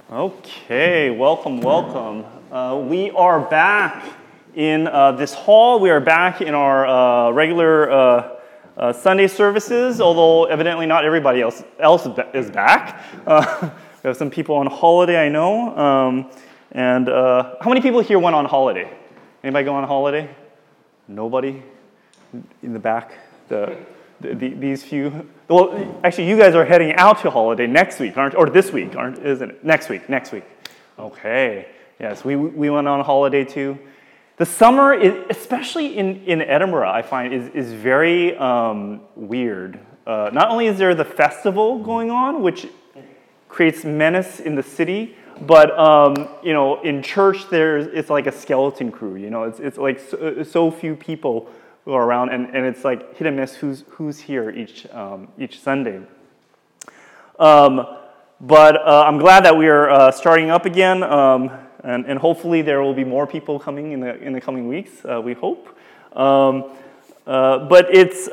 Okay, welcome. We are back in this hall. We are back in our regular Sunday services, although evidently not everybody else is back. We have some people on holiday, I know. And how many people here went on holiday? Anybody go on holiday? Nobody? In the back? These few? Well, actually, you guys are heading out to holiday next week, aren't? Or this week, aren't? Isn't it? Next week. Okay. Yes, we went on holiday too. The summer, especially in Edinburgh, I find is very weird. Not only is there the festival going on, which creates menace in the city, but in church it's like a skeleton crew. It's like so few people who are around, and it's like hit and miss who's here each Sunday. But I'm glad that we are starting up again, and hopefully there will be more people coming in the coming weeks. We hope. But it's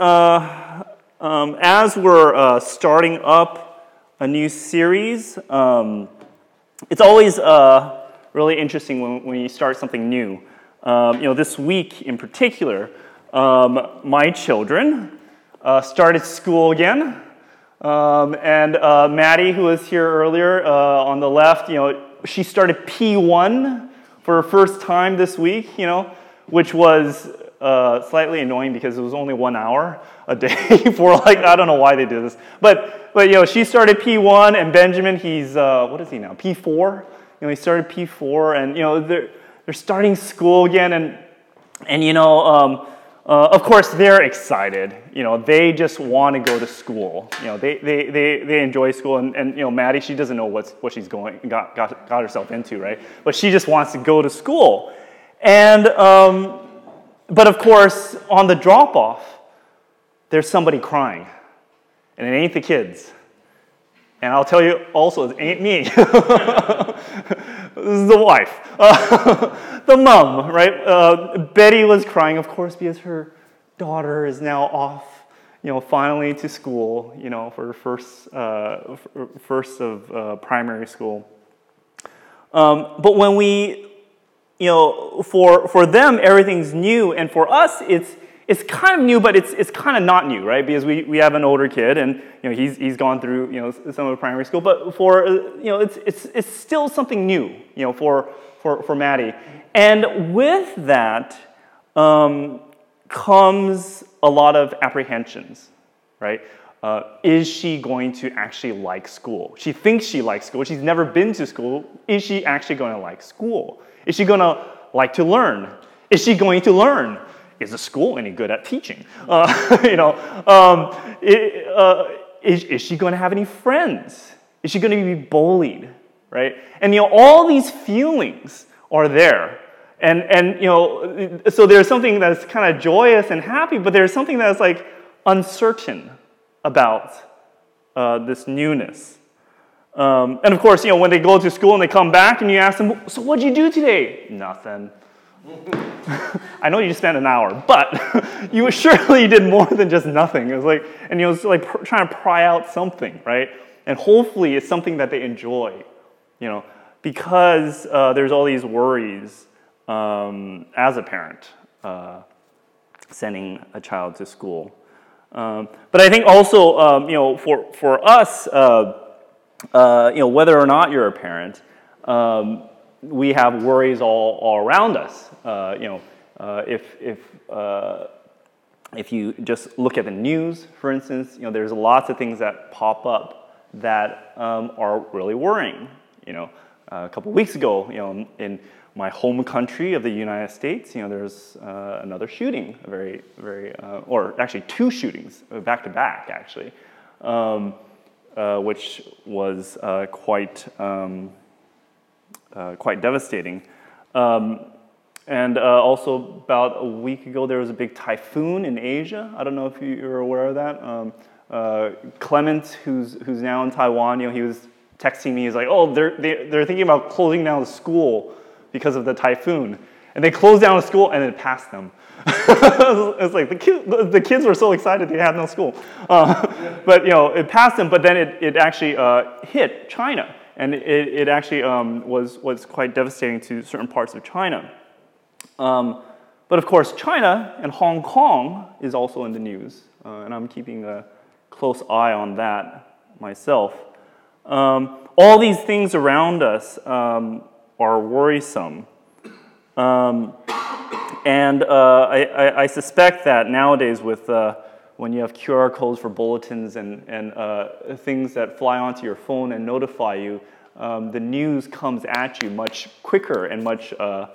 as we're starting up a new series. It's always really interesting when you start something new. This week in particular, my children started school again, and Maddie, who was here earlier on the left, she started P1 for her first time this week, which was slightly annoying because it was only 1 hour a day for I don't know why they did this, but she started P1, and Benjamin, he's what is he now? P4. He started P4, and they're starting school again, and of course they're excited. They just want to go to school. They enjoy school, and Maddie, she doesn't know what she's got herself into, right? But she just wants to go to school, and but of course on the drop off, there's somebody crying. And it ain't the kids. And I'll tell you also, it ain't me. This is the wife. The mom, right? Betty was crying, of course, because her daughter is now off, finally to school, for her first of primary school. But when we, for them, everything's new. And for us, it's kind of new, but it's kind of not new, right? Because we have an older kid, and he's gone through some of primary school. But for it's still something new, for Maddie. And with that comes a lot of apprehensions, right? Is she going to actually like school? She thinks she likes school. She's never been to school. Is she actually going to like school? Is she going to like to learn? Is she going to learn? Is the school any good at teaching? Is she going to have any friends? Is she going to be bullied, right? And all these feelings are there, and so there's something that's kind of joyous and happy, but there's something that's like uncertain about this newness. And of course, when they go to school and they come back, and you ask them, "So what'd you do today?" "Nothing." I know you just spent an hour, but you surely did more than just nothing. It was like, and trying to pry out something, right? And hopefully it's something that they enjoy, because there's all these worries as a parent sending a child to school. But I think also, for us, whether or not you're a parent, we have worries all around us. If you just look at the news, for instance, there's lots of things that pop up that are really worrying. A couple of weeks ago, in my home country of the United States, there's another shooting, a very, or actually two shootings back to back, actually, which was quite devastating. And also about a week ago, there was a big typhoon in Asia. I don't know if you're aware of that. Clement, who's now in Taiwan, he was texting me. He's like, "Oh, they're thinking about closing down the school because of the typhoon." And they closed down the school, and it passed them. It's like the kids were so excited they had no school. But it passed them. But then it actually hit China. and it actually was quite devastating to certain parts of China. But of course, China and Hong Kong is also in the news, and I'm keeping a close eye on that myself. All these things around us are worrisome. And I suspect that nowadays with when you have QR codes for bulletins and things that fly onto your phone and notify you, the news comes at you much quicker and much,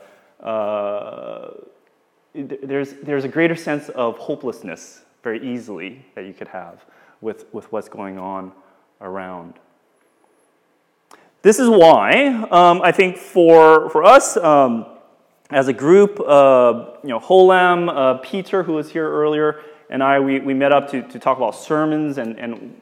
there's a greater sense of hopelessness very easily that you could have with what's going on around. This is why I think for us as a group, Holem, Peter, who was here earlier, and we met up to talk about sermons and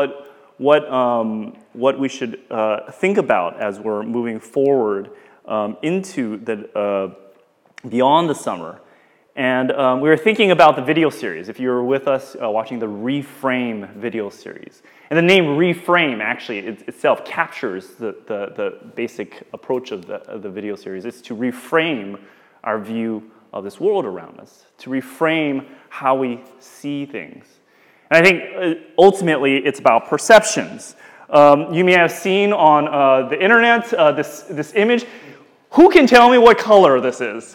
what we should think about as we're moving forward into the beyond the summer. And we were thinking about the video series. If you were with us watching the Reframe video series, and the name Reframe actually itself captures the basic approach of the video series. It's to reframe our view of this world around us, to reframe how we see things. And I think ultimately it's about perceptions. You may have seen on the internet this image. Who can tell me what color this is?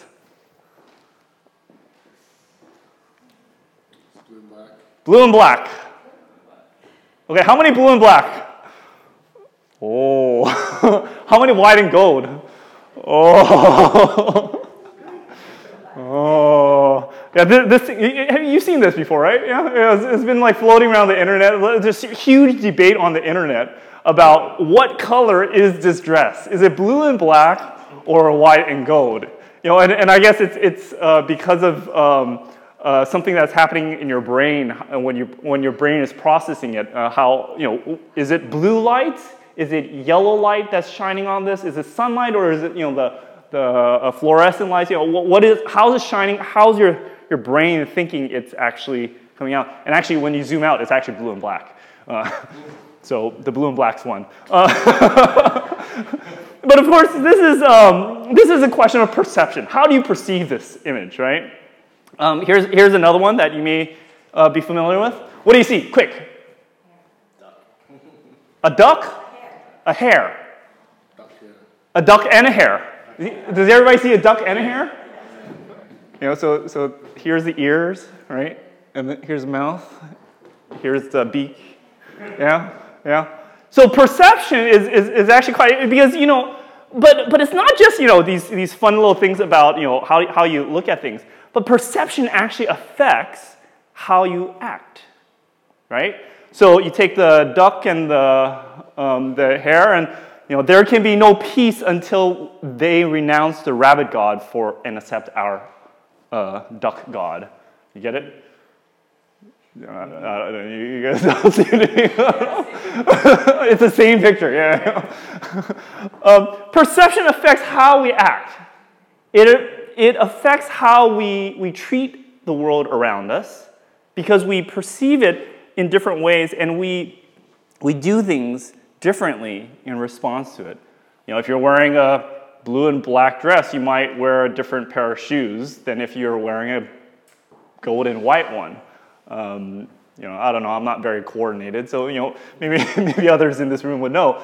Blue and black. Blue and black. Okay, how many blue and black? Oh. How many white and gold? Oh. Oh. Yeah, you've seen this before, right? Yeah, it's been like floating around the internet. There's a huge debate on the internet about what color is this dress. Is it blue and black or white and gold? And I guess it's because of something that's happening in your brain when your brain is processing it. Is it blue light? Is it yellow light that's shining on this? Is it sunlight, or is it the fluorescent lights? How is it shining? How's your brain thinking it's actually coming out? And actually, when you zoom out, it's actually blue and black. So the blue and black's one. But of course, this is a question of perception. How do you perceive this image, right? Here's another one that you may be familiar with. What do you see? Quick. Duck. A duck? A hare. Duck, yeah. A duck and a hare. Does everybody see a duck and a hare? So here's the ears, right? And then here's the mouth. Here's the beak. Yeah. So perception is actually quite, because but it's not just these fun little things about how you look at things. But perception actually affects how you act, right? So you take the duck and the hare, and there can be no peace until they renounce the rabbit god and accept our duck god. You get it? You guys don't see it. It's the same picture. Yeah. Perception affects how we act. It affects how we treat the world around us, because we perceive it in different ways, and we do things differently in response to it. If you're wearing a blue and black dress, you might wear a different pair of shoes than if you're wearing a gold and white one. I don't know. I'm not very coordinated, so maybe others in this room would know.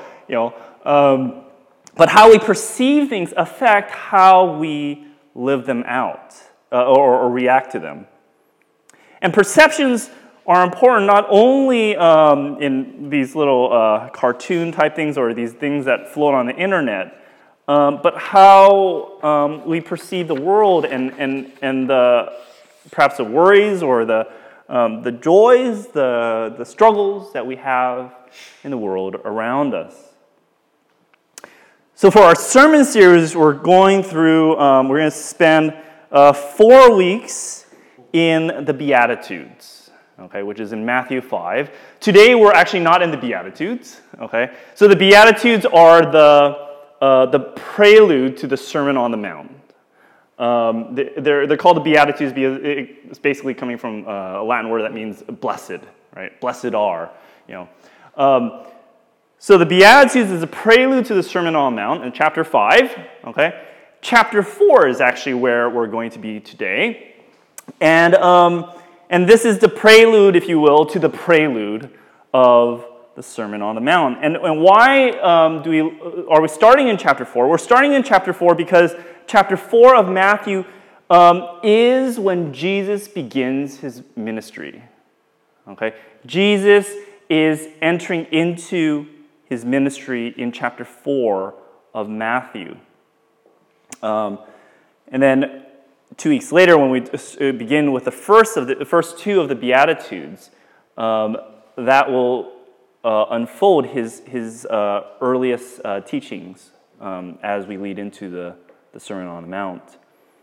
But how we perceive things affect how we live them out or react to them. And perceptions are important not only in these little cartoon type things or these things that float on the internet, but how we perceive the world and perhaps the worries or the joys, the struggles that we have in the world around us. So for our sermon series, we're going to spend 4 weeks in the Beatitudes, okay, which is in Matthew 5. Today, we're actually not in the Beatitudes, okay? So the Beatitudes are the prelude to the Sermon on the Mount. They're called the Beatitudes because it's basically coming from a Latin word that means blessed, right? Blessed are, So the Beatitudes is a prelude to the Sermon on the Mount in chapter 5. Okay? Chapter 4 is actually where we're going to be today. And this is the prelude, if you will, to the prelude of the Sermon on the Mount. And why are we starting in chapter 4? We're starting in chapter 4 because chapter 4 of Matthew is when Jesus begins his ministry. Okay? Jesus is entering into his ministry in chapter 4 of Matthew. And then 2 weeks later, when we begin with the first two of the Beatitudes, that will unfold his earliest teachings as we lead into the Sermon on the Mount.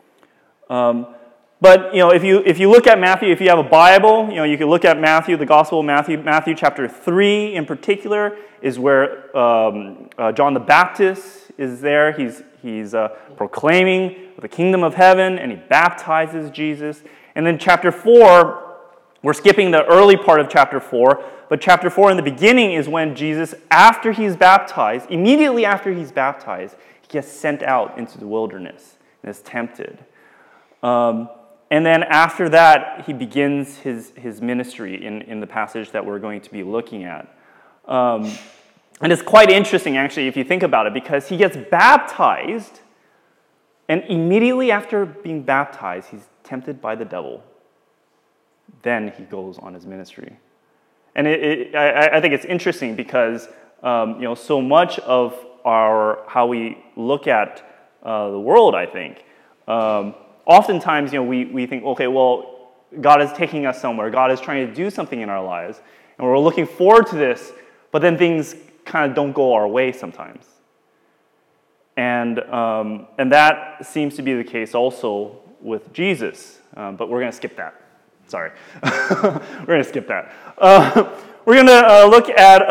But if you look at Matthew, if you have a Bible, you can look at Matthew, the Gospel of Matthew. Matthew chapter 3 in particular is where John the Baptist is there. He's proclaiming the kingdom of heaven, and he baptizes Jesus. And then chapter 4, we're skipping the early part of chapter 4, but chapter 4 in the beginning is when Jesus, after he's baptized, immediately after he's baptized, he gets sent out into the wilderness and is tempted. And then after that, he begins his ministry in the passage that we're going to be looking at. And it's quite interesting, actually, if you think about it, because he gets baptized, and immediately after being baptized, he's tempted by the devil. Then he goes on his ministry. And I think it's interesting because so much of how we look at the world, I think, oftentimes, we think, okay, well, God is taking us somewhere. God is trying to do something in our lives, and we're looking forward to this, but then things kind of don't go our way sometimes. And that seems to be the case also with Jesus, but we're going to skip that. Sorry. We're going to skip that. We're going to look at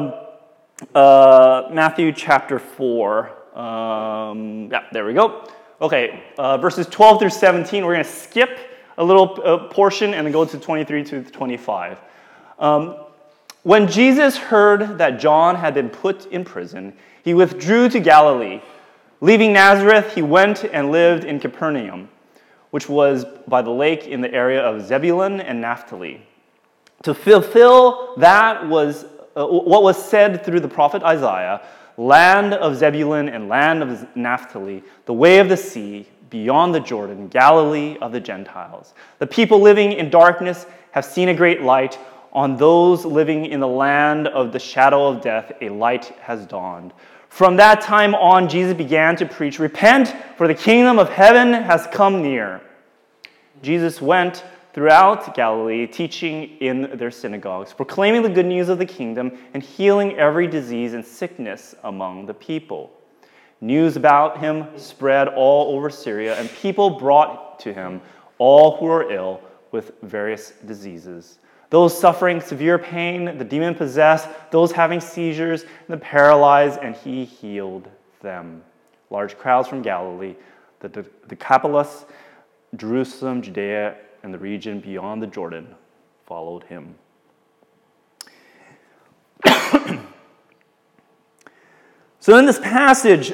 Matthew chapter 4. There we go. Okay, verses 12 through 17, we're going to skip a little portion and then go to 23 to 25. When Jesus heard that John had been put in prison, he withdrew to Galilee. Leaving Nazareth, he went and lived in Capernaum, which was by the lake in the area of Zebulun and Naphtali, to fulfill what was said through the prophet Isaiah, land of Zebulun and land of Naphtali, the way of the sea, beyond the Jordan, Galilee of the Gentiles. The people living in darkness have seen a great light. On those living in the land of the shadow of death, a light has dawned. From that time on, Jesus began to preach, "Repent, for the kingdom of heaven has come near." Jesus went throughout Galilee, teaching in their synagogues, proclaiming the good news of the kingdom, and healing every disease and sickness among the people. News about him spread all over Syria, and people brought to him all who were ill with various diseases. Those suffering severe pain, the demon-possessed, those having seizures, the paralyzed, and he healed them. Large crowds from Galilee, the Decapolis, Jerusalem, Judea, and the region beyond the Jordan followed him. So in this passage,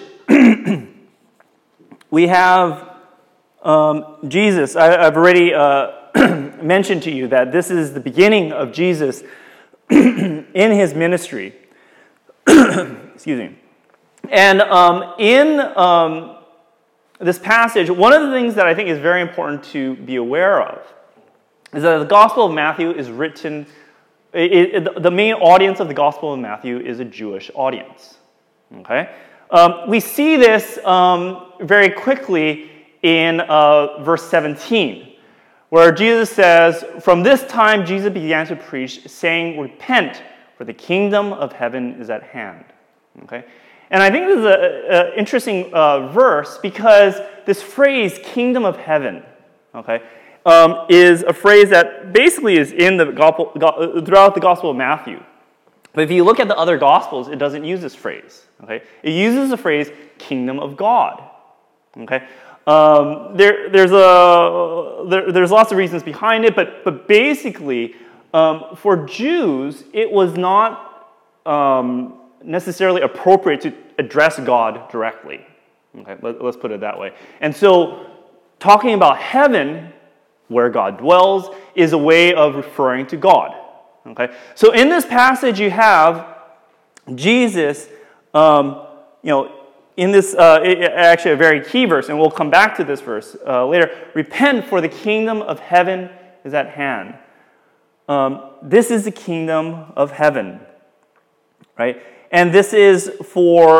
we have Jesus. I've already mentioned to you that this is the beginning of Jesus in his ministry. Excuse me. And in this passage, one of the things that I think is very important to be aware of is that the Gospel of Matthew is written, the main audience of the Gospel of Matthew is a Jewish audience. Okay? We see this very quickly in verse 17, where Jesus says, "From this time Jesus began to preach, saying, 'Repent, for the kingdom of heaven is at hand.'" Okay? And I think this is an interesting verse because this phrase, "kingdom of heaven," okay, is a phrase that basically is in the throughout the Gospel of Matthew. But if you look at the other Gospels, it doesn't use this phrase. Okay, it uses the phrase "kingdom of God." Okay, there's lots of reasons behind it, but basically, for Jews, it was not necessarily appropriate to address God directly. Okay, let's put it that way. And so, talking about heaven, where God dwells, is a way of referring to God. Okay, so in this passage you have Jesus, in this actually a very key verse, and we'll come back to this verse later. Repent, for the kingdom of heaven is at hand. This is the kingdom of heaven, right? And this is for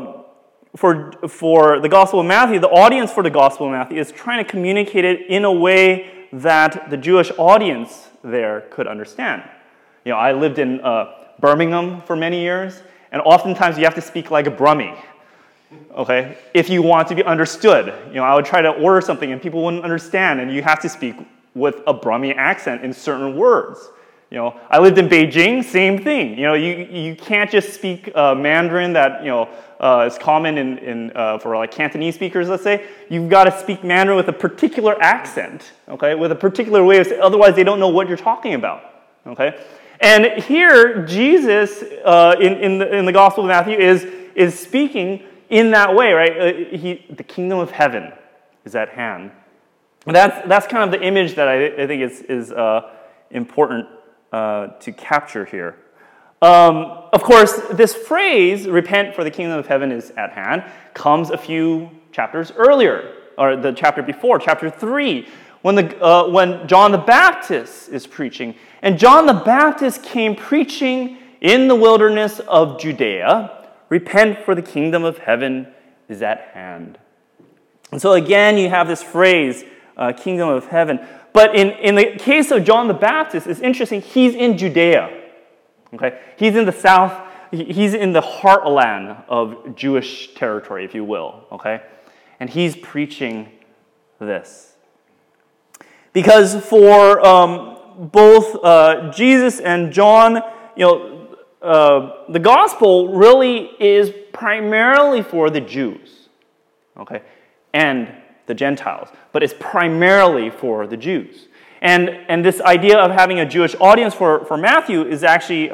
the Gospel of Matthew. The audience for the Gospel of Matthew is trying to communicate it in a way that the Jewish audience there could understand. I lived in Birmingham for many years, and oftentimes you have to speak like a Brummie, okay, if you want to be understood. I would try to order something and people wouldn't understand, and you have to speak with a Brummie accent in certain words. I lived in Beijing, same thing. You can't just speak Mandarin that is common in for like Cantonese speakers, let's say. You've got to speak Mandarin with a particular accent, okay, with a particular way of saying, otherwise they don't know what you're talking about, okay. And here Jesus in the Gospel of Matthew is speaking in that way, right? The kingdom of heaven is at hand. And that's kind of the image that I think is important to capture here. Of course, this phrase, repent for the kingdom of heaven is at hand, comes a few chapters earlier, or the chapter before, chapter 3, when John the Baptist is preaching. And John the Baptist came preaching in the wilderness of Judea, repent for the kingdom of heaven is at hand. And so again, you have this phrase, kingdom of heaven. But in the case of John the Baptist, it's interesting, he's in Judea. Okay? He's in the south, he's in the heartland of Jewish territory, if you will. Okay? And he's preaching this. Because for both Jesus and John, the gospel really is primarily for the Jews, okay, and the Gentiles, but it's primarily for the Jews. And this idea of having a Jewish audience for Matthew is actually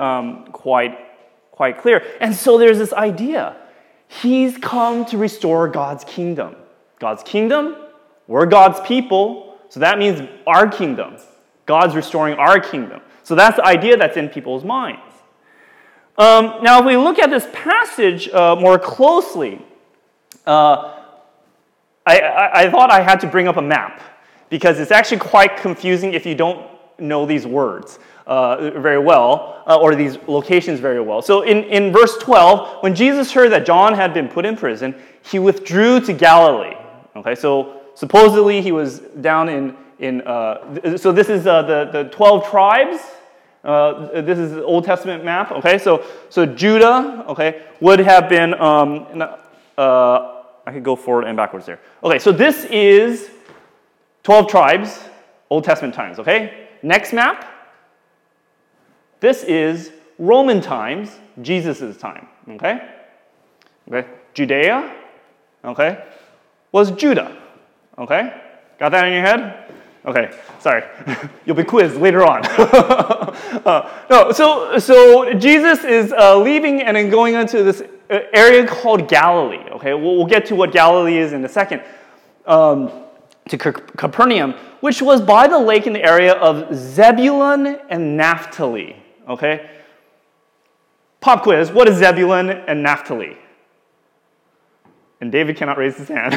quite clear. And so there's this idea. He's come to restore God's kingdom. God's kingdom, we're God's people, so that means our kingdom. God's restoring our kingdom. So that's the idea that's in people's minds. Now, if we look at this passage more closely, I thought I had to bring up a map because it's actually quite confusing if you don't know these words very well or these locations very well. So in verse 12, when Jesus heard that John had been put in prison, he withdrew to Galilee. Okay, so supposedly he was down so this is the 12 tribes. This is the Old Testament map. Okay, so Judah, okay, would have been. I could go forward and backwards there. Okay, so this is 12 tribes, Old Testament times. Okay, next map. This is Roman times, Jesus' time. Okay, Judea, okay, was Judah. Okay, got that in your head? Okay, sorry. You'll be quizzed later on. So Jesus is leaving and then going into this area called Galilee. Okay, we'll get to what Galilee is in a second. To Capernaum, which was by the lake in the area of Zebulun and Naphtali. Okay? Pop quiz, what is Zebulun and Naphtali? And David cannot raise his hand.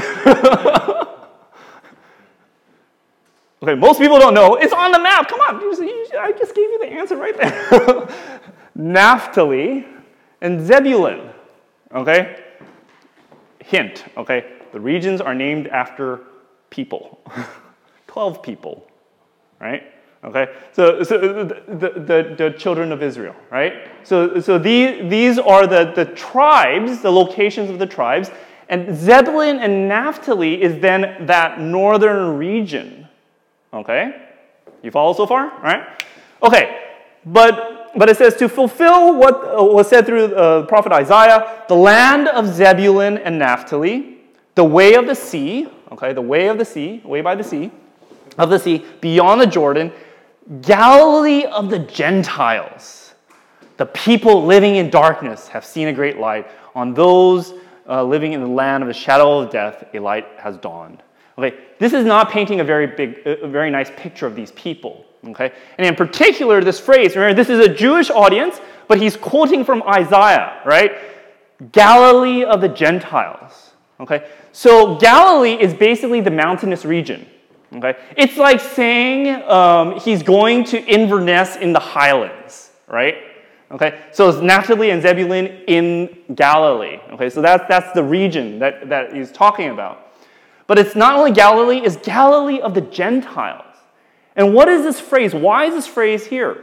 Okay, most people don't know. It's on the map. Come on. I just gave you the answer right there. Naphtali and Zebulun. Okay? Hint. Okay? The regions are named after people. 12 people. Right? Okay? So the children of Israel. Right? So these are the tribes, the locations of the tribes. And Zebulun and Naphtali is then that northern region. Okay? You follow so far? All right? Okay. But it says to fulfill what was said through the prophet Isaiah, the land of Zebulun and Naphtali, the way of the sea, okay, the way of the sea, way by the sea, of the sea, beyond the Jordan, Galilee of the Gentiles. The people living in darkness have seen a great light. On those living in the land of the shadow of death, a light has dawned. Okay, this is not painting a very nice picture of these people. Okay, and in particular, this phrase. Remember, this is a Jewish audience, but he's quoting from Isaiah, right? Galilee of the Gentiles. Okay, so Galilee is basically the mountainous region. Okay, it's like saying he's going to Inverness in the Highlands, right? Okay, so it's Naphtali and Zebulun in Galilee. Okay, so that's the region that he's talking about. But it's not only Galilee, it's Galilee of the Gentiles. And what is this phrase? Why is this phrase here?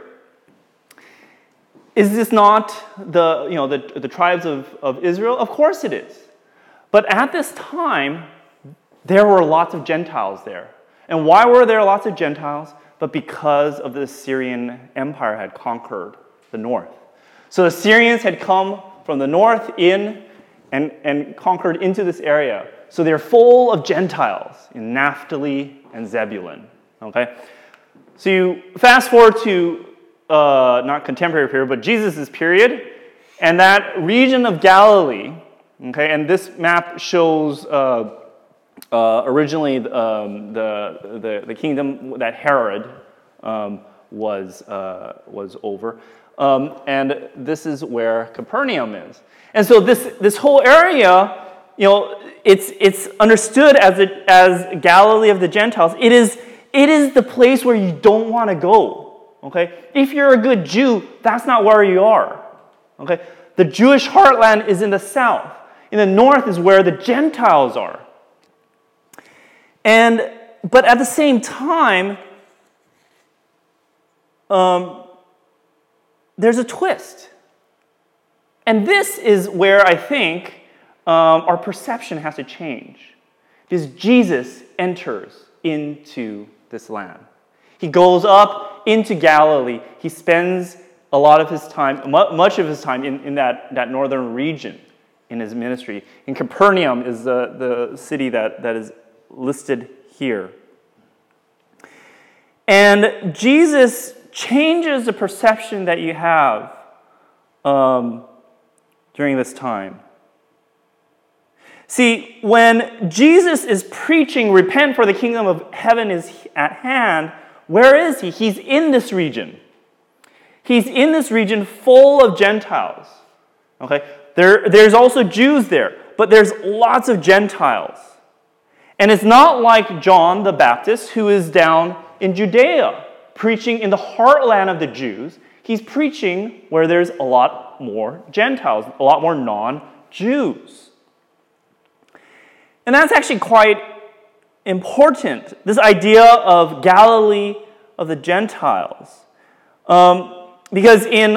Is this not the tribes of Israel? Of course it is. But at this time, there were lots of Gentiles there. And why were there lots of Gentiles? But because of the Assyrian Empire had conquered the north. So the Assyrians had come from the north in and conquered into this area. So they're full of Gentiles in Naphtali and Zebulun. Okay? So you fast forward to not contemporary period, but Jesus' period, and that region of Galilee, okay, and this map shows originally the kingdom that Herod was over, and this is where Capernaum is. And so this whole area, it's understood as Galilee of the Gentiles. It is the place where you don't want to go. Okay, if you're a good Jew, that's not where you are. Okay, the Jewish heartland is in the south. In the north is where the Gentiles are. But at the same time, there's a twist. And this is where I think our perception has to change. Because Jesus enters into this land. He goes up into Galilee. He spends a lot of his time, much of his time in that northern region in his ministry. And Capernaum is the city that is listed here. And Jesus changes the perception that you have during this time. See, when Jesus is preaching, repent for the kingdom of heaven is at hand, where is he? He's in this region. He's in this region full of Gentiles. Okay? There's also Jews there, but there's lots of Gentiles. And it's not like John the Baptist, who is down in Judea, preaching in the heartland of the Jews. He's preaching where there's a lot more Gentiles, a lot more non-Jews. And that's actually quite important, this idea of Galilee of the Gentiles. Because in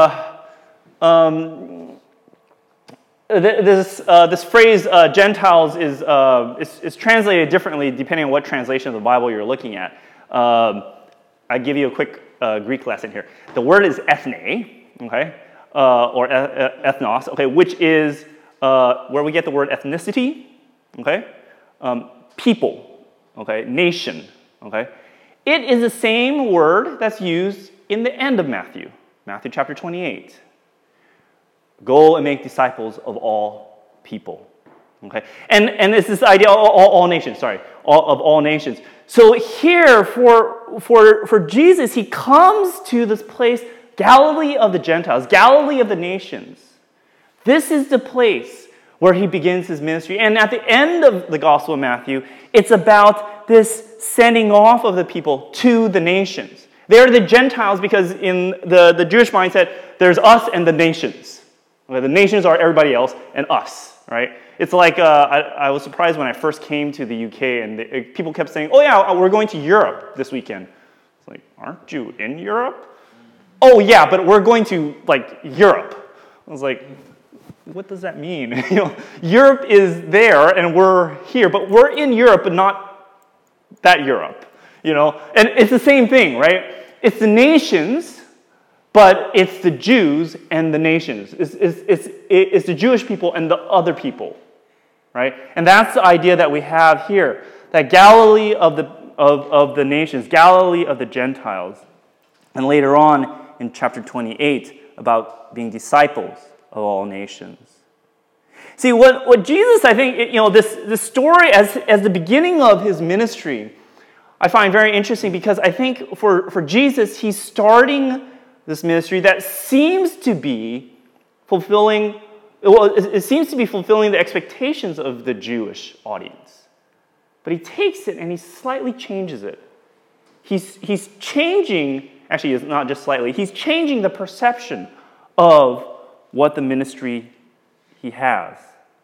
this phrase, Gentiles, is translated differently depending on what translation of the Bible you're looking at. I give you a quick Greek lesson here. The word is ethne, okay, or ethnos, okay, which is where we get the word ethnicity, okay, people, okay, nation, okay. It is the same word that's used in the end of Matthew chapter 28. Go and make disciples of all people. Okay, and it's this idea all nations. Sorry, of all nations. So here for Jesus, he comes to this place, Galilee of the Gentiles, Galilee of the nations. This is the place where he begins his ministry. And at the end of the Gospel of Matthew, it's about this sending off of the people to the nations. They're the Gentiles because in the Jewish mindset, there's us and the nations. Okay, the nations are everybody else and us, right? It's like, I was surprised when I first came to the UK and people kept saying, oh yeah, we're going to Europe this weekend. It's like, aren't you in Europe? Oh yeah, but we're going to like Europe. I was like, what does that mean? Europe is there and we're here, but we're in Europe, but not that Europe. And it's the same thing, right? It's the nations, but it's the Jews and the nations. It's the Jewish people and the other people, right? And that's the idea that we have here, that Galilee of the nations, Galilee of the Gentiles. And later on in chapter 28, about being disciples of all nations. See, what Jesus, I think, this story as the beginning of his ministry, I find very interesting because I think for Jesus, he's starting this ministry that seems to be fulfilling, it seems to be fulfilling the expectations of the Jewish audience. But he takes it and he slightly changes it. He's changing, actually it's not just slightly, he's changing the perception of what the ministry he has.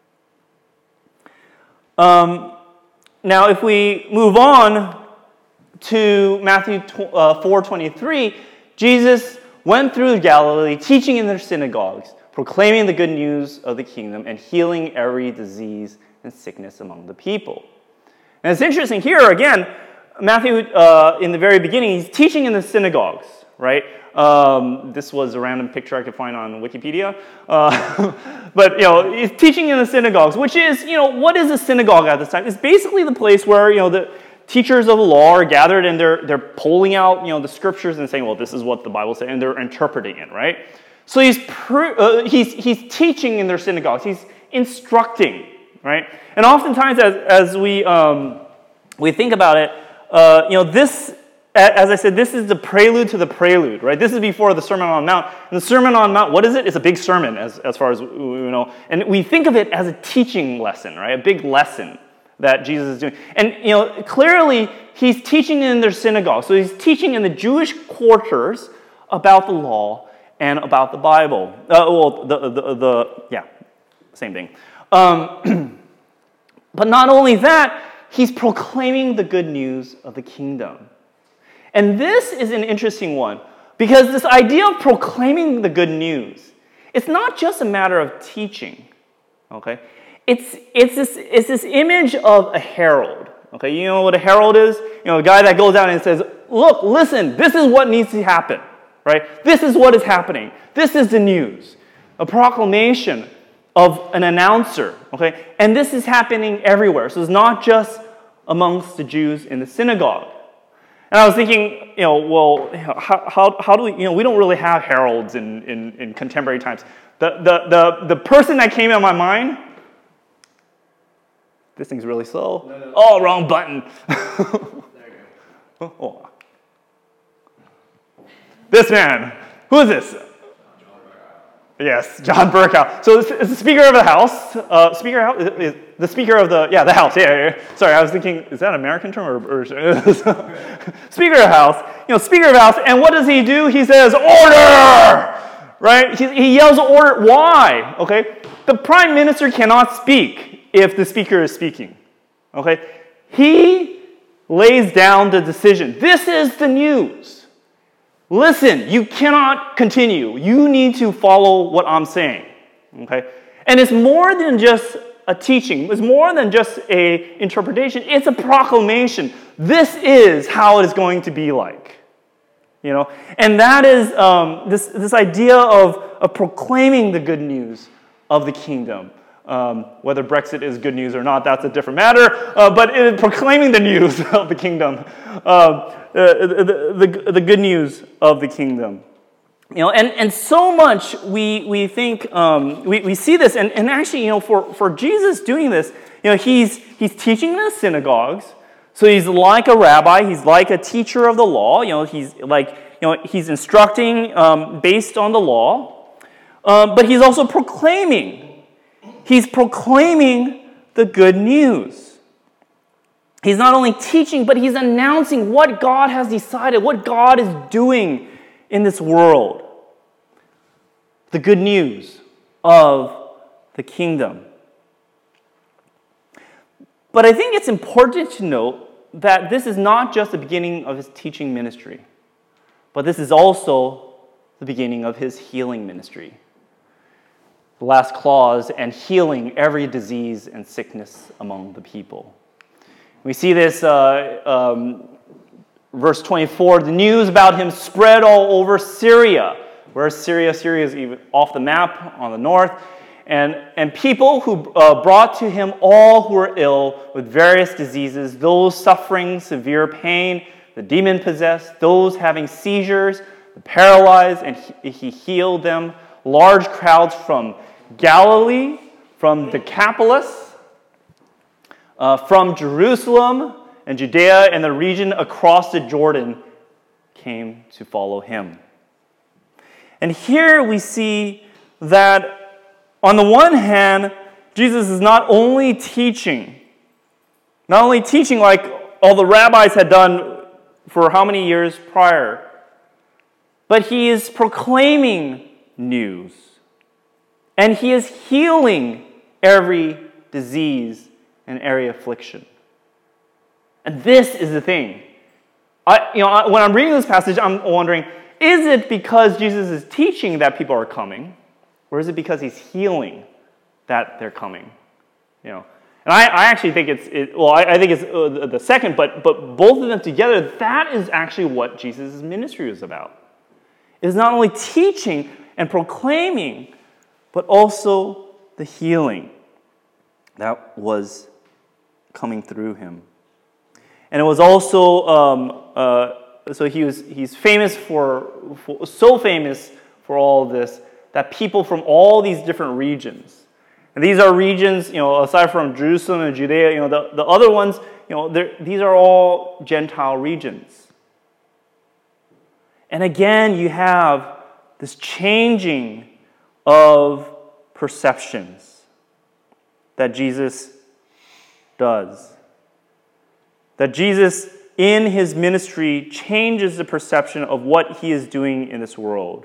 Now, if we move on to Matthew 4:23, Jesus went through Galilee, teaching in their synagogues, proclaiming the good news of the kingdom, and healing every disease and sickness among the people. And it's interesting here, again, Matthew, in the very beginning, he's teaching in the synagogues, right? This was a random picture I could find on Wikipedia. But, he's teaching in the synagogues, which is, what is a synagogue at this time? It's basically the place where, the teachers of the law are gathered and they're pulling out, the scriptures and saying, well, this is what the Bible says, and they're interpreting it, right? So he's teaching in their synagogues. He's instructing, right? And oftentimes, as we think about it, this, as I said, this is the prelude to the prelude, right? This is before the Sermon on the Mount. And the Sermon on the Mount, what is it? It's a big sermon, as far as we know. And we think of it as a teaching lesson, right? A big lesson that Jesus is doing. And, clearly, he's teaching in their synagogue. So he's teaching in the Jewish quarters about the law and about the Bible. Same thing. But not only that, he's proclaiming the good news of the kingdom. And this is an interesting one, because this idea of proclaiming the good news, it's not just a matter of teaching, okay? It's this image of a herald, okay? You know what a herald is? A guy that goes out and says, look, listen, this is what needs to happen, right? This is what is happening. This is the news. A proclamation of an announcer, okay? And this is happening everywhere. So it's not just amongst the Jews in the synagogue. And I was thinking, how do we, we don't really have heralds in contemporary times. The person that came in my mind, this thing's really slow. No. Oh, wrong button. There you go. Oh. This man, who is this? Yes, John Burkow. So it's the Speaker of the House. The Speaker of the House. Yeah. Sorry, I was thinking, is that an American term or Speaker of the House? Speaker of the House. And what does he do? He says, order! Right? He yells order. Why? Okay. The Prime Minister cannot speak if the Speaker is speaking. Okay. He lays down the decision. This is the news. Listen, you cannot continue. You need to follow what I'm saying, okay? And it's more than just a teaching. It's more than just an interpretation. It's a proclamation. This is how it is going to be like, And that is this idea of proclaiming the good news of the kingdom. Whether Brexit is good news or not, that's a different matter. But proclaiming the news of the kingdom. The good news of the kingdom. And so much we think, we see this, and actually, for Jesus doing this, he's teaching in the synagogues, so he's like a rabbi, he's like a teacher of the law, he's instructing based on the law, but he's also proclaiming. He's proclaiming the good news. He's not only teaching, but he's announcing what God has decided, what God is doing in this world. The good news of the kingdom. But I think it's important to note that this is not just the beginning of his teaching ministry, but this is also the beginning of his healing ministry. The last clause, and healing every disease and sickness among the people. We see this, verse 24, the news about him spread all over Syria. Where's Syria? Syria is even off the map on the north. And people who brought to him all who were ill with various diseases, those suffering severe pain, the demon-possessed, those having seizures, the paralyzed, and he healed them. Large crowds from Galilee, from Decapolis, from Jerusalem and Judea and the region across the Jordan came to follow him. And here we see that on the one hand, Jesus is not only teaching like all the rabbis had done for how many years prior, but he is proclaiming news. And he is healing every disease and every affliction. And this is the thing. When I'm reading this passage, I'm wondering, is it because Jesus is teaching that people are coming, or is it because he's healing that they're coming? And I actually think I think it's the second, but both of them together, that is actually what Jesus' ministry is about. It is not only teaching and proclaiming, but also the healing that was coming through him. And it was also so he's famous so famous for all of this that people from all these different regions. And these are regions, aside from Jerusalem and Judea, the other ones, these are all Gentile regions. And again, you have this changing of perceptions that Jesus does. That Jesus, in his ministry, changes the perception of what he is doing in this world.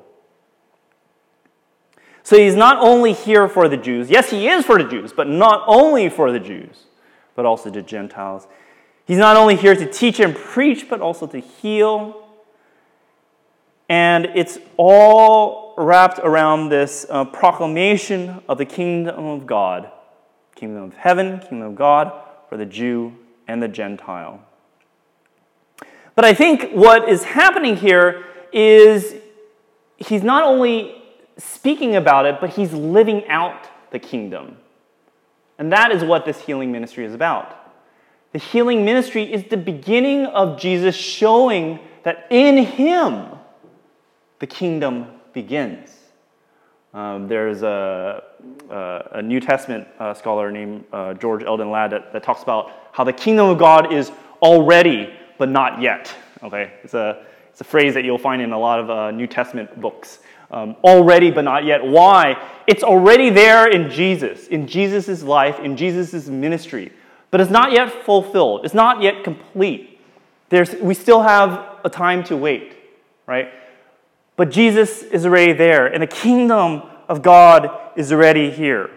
So he's not only here for the Jews. Yes, he is for the Jews, but not only for the Jews, but also the Gentiles. He's not only here to teach and preach, but also to heal. And it's all wrapped around this proclamation of the kingdom of God. Kingdom of heaven, kingdom of God for the Jew and the Gentile. But I think what is happening here is he's not only speaking about it, but he's living out the kingdom. And that is what this healing ministry is about. The healing ministry is the beginning of Jesus showing that in him the kingdom begins. There's a New Testament scholar named George Eldon Ladd that talks about how the kingdom of God is already, but not yet. Okay, it's a phrase that you'll find in a lot of New Testament books. Already, but not yet. Why? It's already there in Jesus' life, in Jesus' ministry. But it's not yet fulfilled. It's not yet complete. We still have a time to wait, right? But Jesus is already there, and the kingdom of God is already here.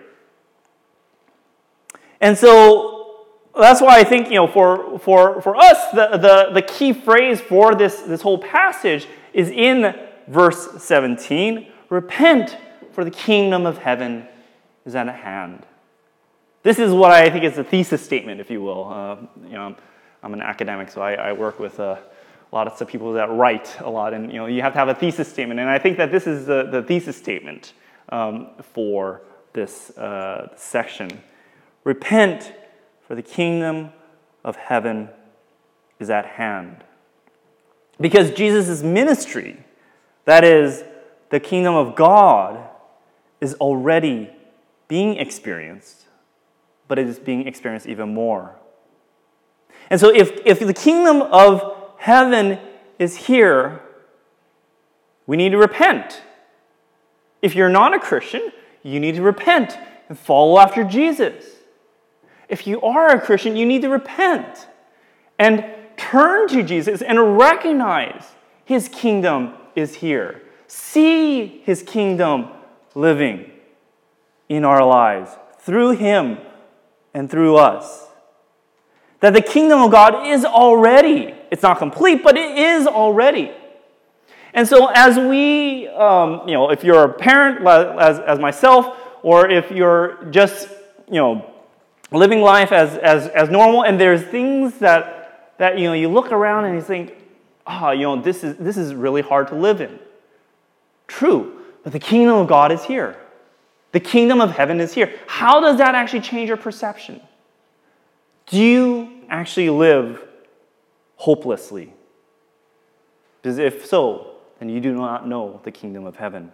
And so that's why I think, for us, the key phrase for this whole passage is in verse 17, repent, for the kingdom of heaven is at hand. This is what I think is a thesis statement, if you will. I'm an academic, so I work with a lot of people that write a lot, and you have to have a thesis statement. And I think that this is the thesis statement for this section. Repent, for the kingdom of heaven is at hand. Because Jesus' ministry, that is, the kingdom of God, is already being experienced, but it is being experienced even more. And so if the kingdom of heaven is here, we need to repent. If you're not a Christian, you need to repent and follow after Jesus. If you are a Christian, you need to repent and turn to Jesus and recognize his kingdom is here. See his kingdom living in our lives through him and through us. That the kingdom of God is already, it's not complete, but it is already. And so as we, if you're a parent as myself, or if you're just, living life as normal, and there's things that you look around and you think, this is really hard to live in. True, but the kingdom of God is here. The kingdom of heaven is here. How does that actually change your perception? Do you actually live hopelessly? Because if so, then you do not know the kingdom of heaven.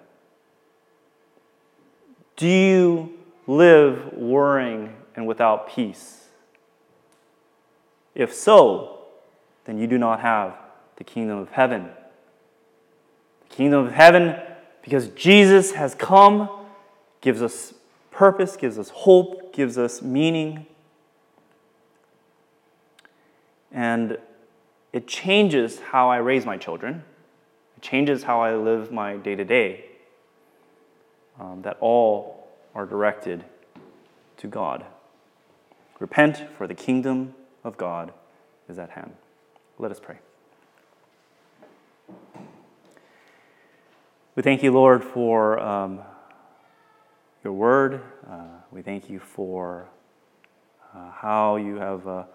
Do you live worrying and without peace? If so, then you do not have the kingdom of heaven. The kingdom of heaven, because Jesus has come, gives us purpose, gives us hope, gives us meaning. And it changes how I raise my children. It changes how I live my day-to-day. That all are directed to God. Repent, for the kingdom of God is at hand. Let us pray. We thank you, Lord, for your word. We thank you for how you have,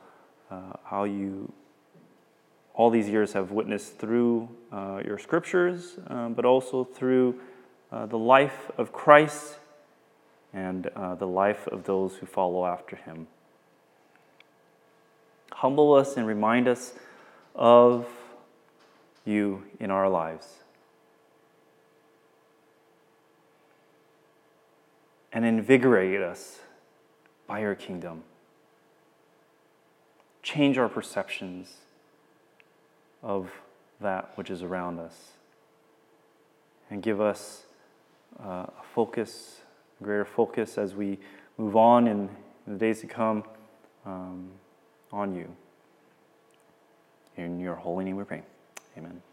all these years have witnessed through your scriptures, but also through the life of Christ and the life of those who follow after him. Humble us and remind us of you in our lives. And invigorate us by your kingdom. Change our perceptions of that which is around us. And give us a greater focus as we move on in the days to come on you. In your holy name we pray. Amen.